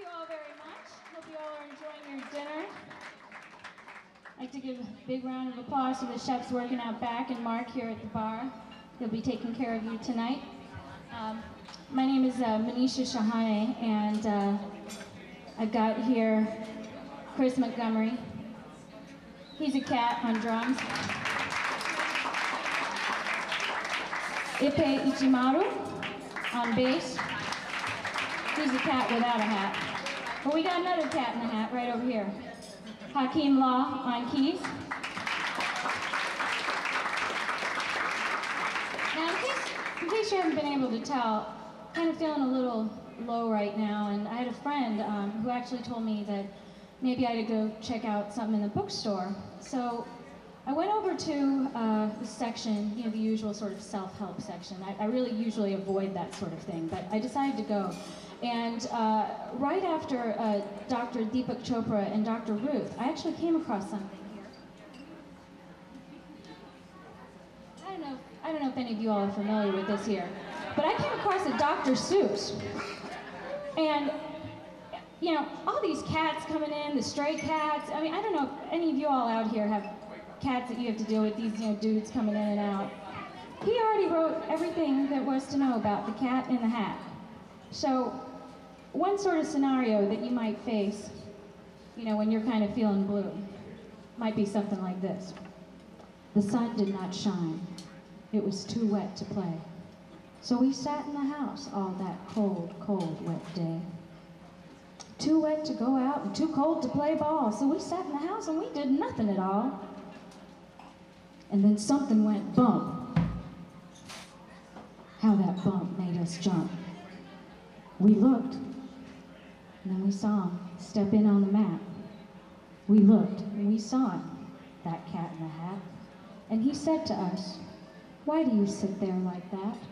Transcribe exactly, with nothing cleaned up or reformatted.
you all very much. Hope you all are enjoying your dinner. I'd like to give a big round of applause to the chefs working out back and Mark here at the bar. He'll be taking care of you tonight. Um, my name is uh, Manisha Shahane, and uh, I've got here Chris Montgomery. He's a cat on drums. Ipe Ichimaru on bass. He's a cat without a hat. But we got another cat in the hat right over here. Hakeem Law on keys. Now, in case, in case you haven't been able to tell, kind of feeling a little low right now, and I had a friend um, who actually told me that maybe I had to go check out something in the bookstore. So I went over to uh, the section, you know, the usual sort of self-help section. I, I really usually avoid that sort of thing, but I decided to go. And uh, right after uh, Doctor Deepak Chopra and Doctor Ruth, I actually came across something here. I don't know, I don't know if any of you all are familiar with this here, but I came across a Doctor Seuss. And, you know, all these cats coming in, the stray cats. I mean, I don't know if any of you all out here have cats that you have to deal with, these, you know, dudes coming in and out. He already wrote everything there was to know about the cat in the hat. So, one sort of scenario that you might face, you know, when you're kind of feeling blue, might be something like this. The sun did not shine. It was too wet to play. So we sat in the house all that cold, cold, wet day. Too wet to go out and too cold to play ball. So we sat in the house and we did nothing at all. And then something went bump. How that bump made us jump. We looked, and then we saw him step in on the mat. We looked, and we saw him, that cat in the hat. And he said to us, "Why do you sit there like that?